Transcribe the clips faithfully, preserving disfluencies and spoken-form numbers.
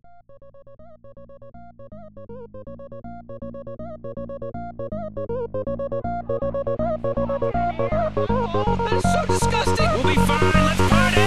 That's so disgusting. We'll be fine. Let's party.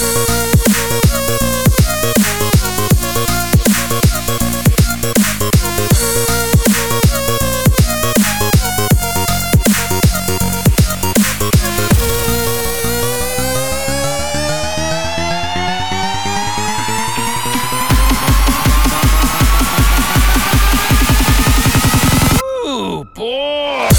Ooh, boy.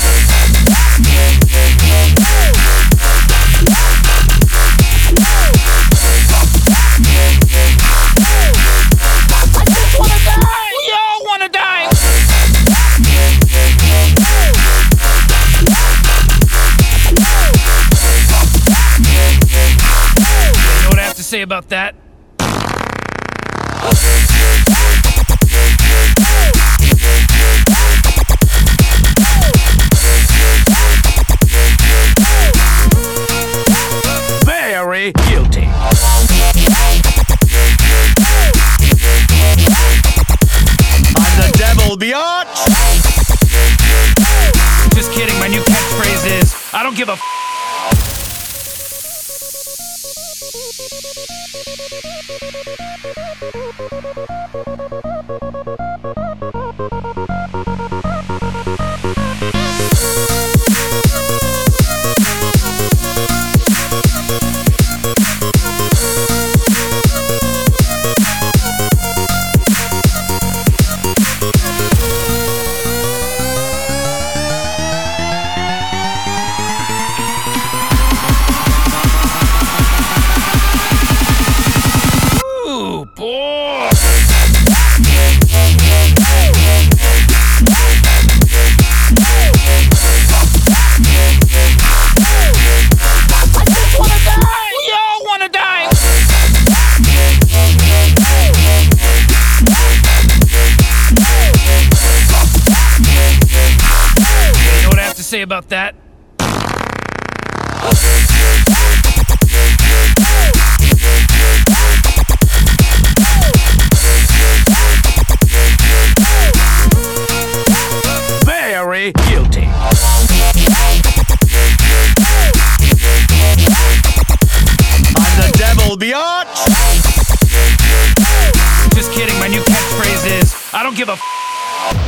Say about that? Very guilty. I'm the devil, biatch! Just kidding, my new catchphrase is, I don't give a f. Ooh, boy. Say about that? Very guilty. I'm the devil, biatch! Just kidding, my new catchphrase is, I don't give a f.